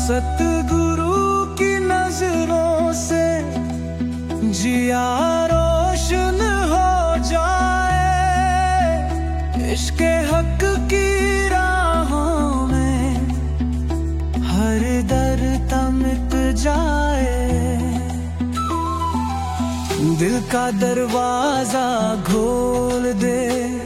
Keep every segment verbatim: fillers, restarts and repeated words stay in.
सतगुरु की नजरों से जिया रोशन हो जाए, इश्क़ हक की राहों में हर दर्द मिट जाए। दिल का दरवाजा खोल दे,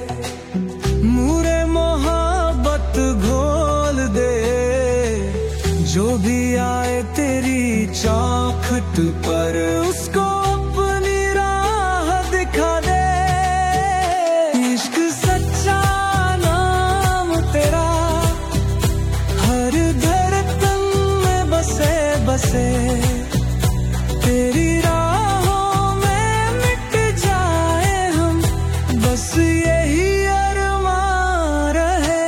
नूरे मोहब्बत घोल दे, जो भी आए तेरी चौखट पर उसको अपनी राह दिखा दे। इश्क सच्चा नाम तेरा हर धड़कन में बसे बसे, तेरी राहों में मिट जाए हम, बस यही अरमान रहे।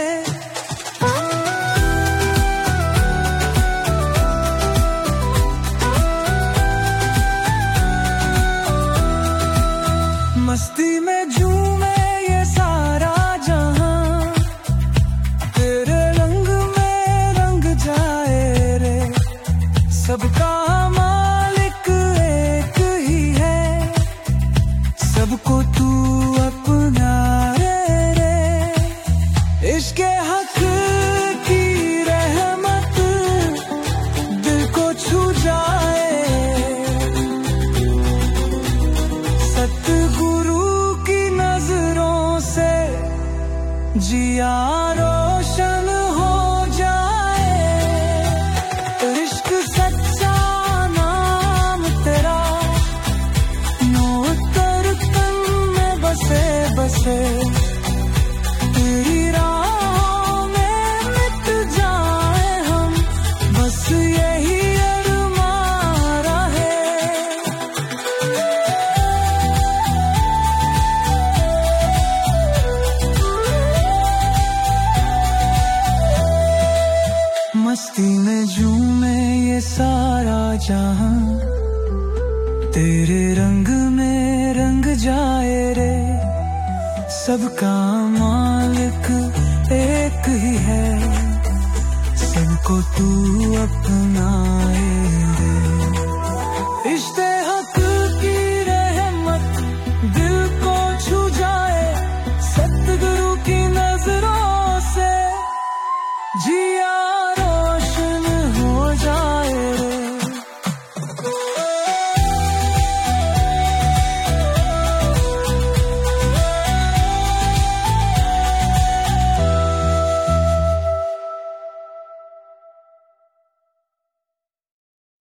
मस्ती में झूमे ये सारा जहां, तेरे रंग में रंग जाए रे। सबका मालिक एक ही है, सबको तू अपना रे रे। इश्क़ हक की रहमत दिल को छू जाए, सतगुरु की नजरों से जिया रोशन हो जाए। इश्क सच्चा नाम तेरा नौ तन में बसे बसे, तेरी राहों में मिट जाए हम, बस यही अरमान रहे। मस्ती में झूमे ये सारा जहां, तेरे रंग में रंग जाए रे। सबका मालिक एक ही है, सबको तू अपनाए रे। इश्क़ हक की रहमत दिल को छू जाए, सतगुरु की नजरों से जिया